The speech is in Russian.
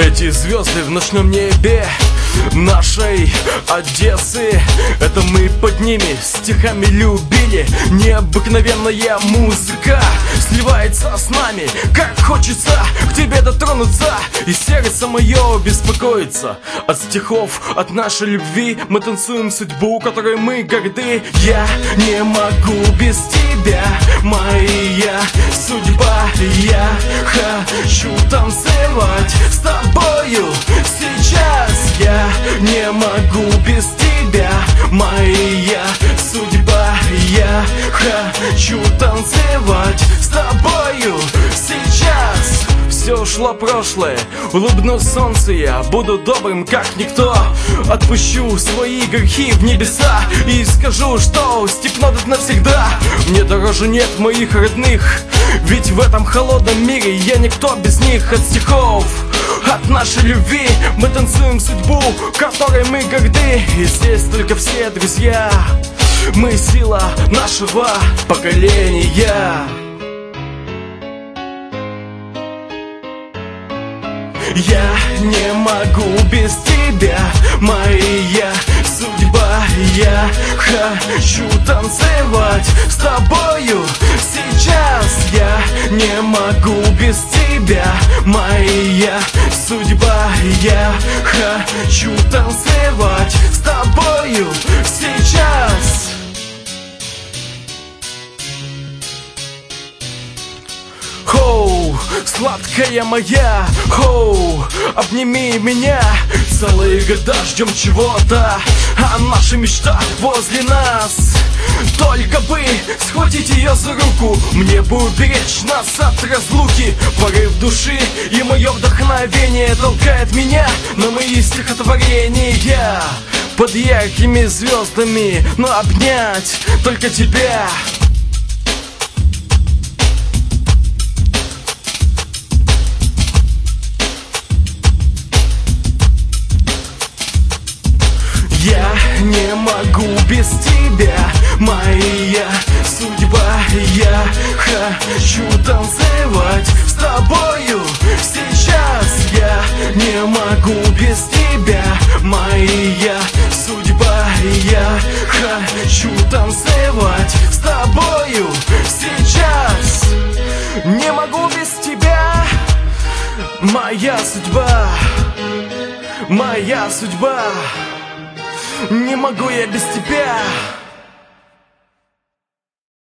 Эти звезды в ночном небе нашей Одессы, это мы под ними стихами любили. Необыкновенная музыка сливается с нами, как хочется к тебе дотронуться, и сердце мое беспокоится от стихов, от нашей любви. Мы танцуем судьбу, которой мы горды. Я не могу без тебя, моя судьба. Я хочу танцевать с тобою сейчас. Я не могу без тебя, моя судьба. Я хочу танцевать с тобою сейчас. Все ушло прошлое, улыбнусь солнцу, я буду добрым, как никто. Отпущу свои грехи в небеса и скажу, что степной навсегда. Мне дороже нет моих родных, ведь в этом холодном мире я никто без них. От стихов, от нашей любви мы танцуем судьбу, которой мы горды. И здесь только все друзья, мы сила нашего поколения. Я не могу без тебя, моя судьба. Я хочу танцевать с тобою сейчас. Я не могу без тебя, моя судьба. Я хочу танцевать с тобою сейчас. Хоу, сладкая моя, хоу, обними меня. Целые года ждем чего-то, а наша мечта возле нас. Только бы схватить ее за руку, мне бы уберечь нас от разлуки. Порыв души и мое вдохновение толкает меня на мои стихотворения. Под яркими звездами, но обнять только тебя. Я не могу без тебя, моя судьба. Я хочу танцевать с тобою сейчас. Я не могу без тебя, моя судьба. Я хочу танцевать с тобою сейчас. Не могу без тебя, моя судьба, моя судьба. Не могу я без тебя.